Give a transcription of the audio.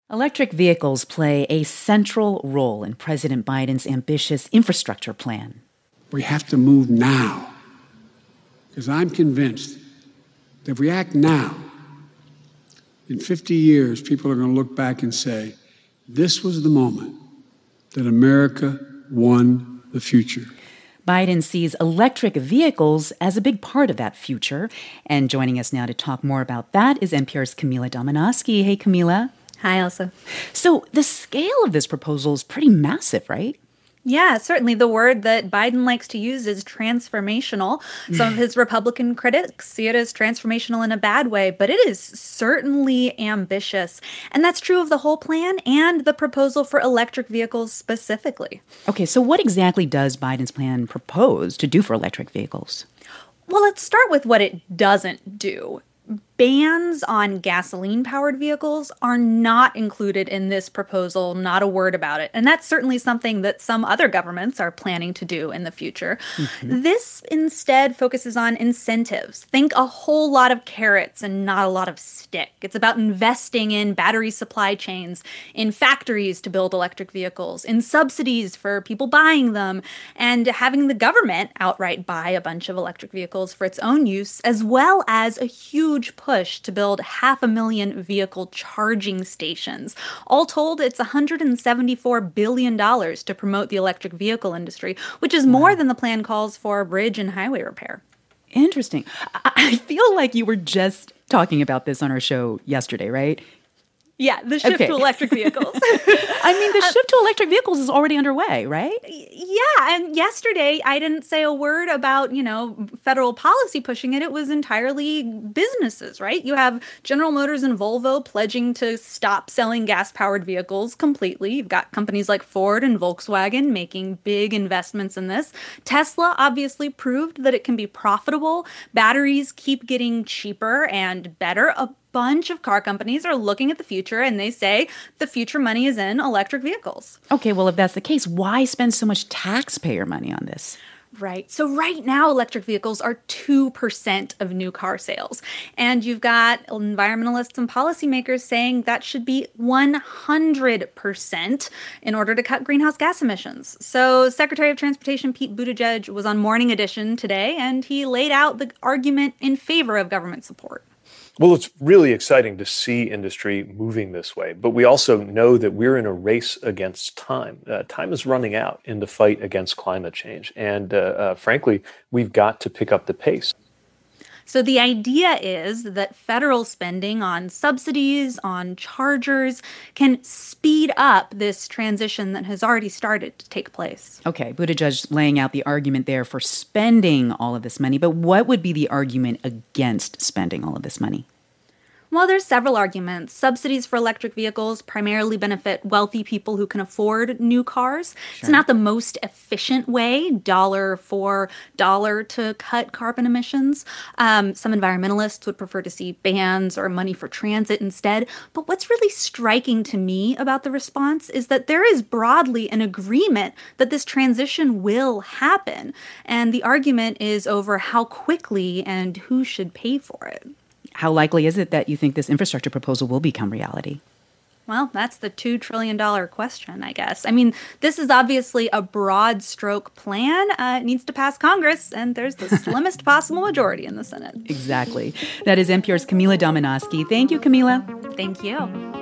Electric vehicles play a central role in President Biden's ambitious infrastructure plan. We have to move now, because I'm convinced that if we act now, in 50 years, people are going to look back and say, this was the moment that America won the future. Biden sees electric vehicles as a big part of that future. And joining us now to talk more about that is NPR's Camila Domonoske. Hey, Camila. Hi, Elsa. So the scale of this proposal is pretty massive, right? Yeah, certainly. The word that Biden likes to use is transformational. Some of his Republican critics see it as transformational in a bad way, but it is certainly ambitious. And that's true of the whole plan and the proposal for electric vehicles specifically. Okay, so what exactly does Biden's plan propose to do for electric vehicles? Well, let's start with what it doesn't do. Bans on gasoline-powered vehicles are not included in this proposal, not a word about it. And that's certainly something that some other governments are planning to do in the future. Mm-hmm. This instead focuses on incentives. Think a whole lot of carrots and not a lot of stick. It's about investing in battery supply chains, in factories to build electric vehicles, in subsidies for people buying them, and having the government outright buy a bunch of electric vehicles for its own use, as well as a huge push to build 500,000 vehicle charging stations. All told, it's $174 billion to promote the electric vehicle industry, which is more than the plan calls for bridge and highway repair. Interesting. I feel like you were just talking about this on our show yesterday, right? Yeah, the shift to electric vehicles. I mean, the shift to electric vehicles is already underway, right? Yeah, and yesterday I didn't say a word about, federal policy pushing it. It was entirely businesses, right? You have General Motors and Volvo pledging to stop selling gas-powered vehicles completely. You've got companies like Ford and Volkswagen making big investments in this. Tesla obviously proved that it can be profitable. Batteries keep getting cheaper and better. A bunch of car companies are looking at the future and they say the future money is in electric vehicles. Okay, well, if that's the case, why spend so much taxpayer money on this? Right. So right now, electric vehicles are 2% of new car sales. And you've got environmentalists and policymakers saying that should be 100% in order to cut greenhouse gas emissions. So Secretary of Transportation Pete Buttigieg was on Morning Edition today, and he laid out the argument in favor of government support. Well, it's really exciting to see industry moving this way, but we also know that we're in a race against time. Time is running out in the fight against climate change, and frankly, we've got to pick up the pace. So the idea is that federal spending on subsidies, on chargers, can speed up this transition that has already started to take place. Okay, Buttigieg laying out the argument there for spending all of this money, but what would be the argument against spending all of this money? Well, there's several arguments. Subsidies for electric vehicles primarily benefit wealthy people who can afford new cars. Sure. It's not the most efficient way, dollar for dollar, to cut carbon emissions. Some environmentalists would prefer to see bans or money for transit instead. But what's really striking to me about the response is that there is broadly an agreement that this transition will happen. And the argument is over how quickly and who should pay for it. How likely is it that you think this infrastructure proposal will become reality? Well, that's the $2 trillion question, I guess. I mean, this is obviously a broad stroke plan. It needs to pass Congress, and there's the slimmest possible majority in the Senate. Exactly. That is NPR's Camila Domonoske. Thank you, Camila. Thank you.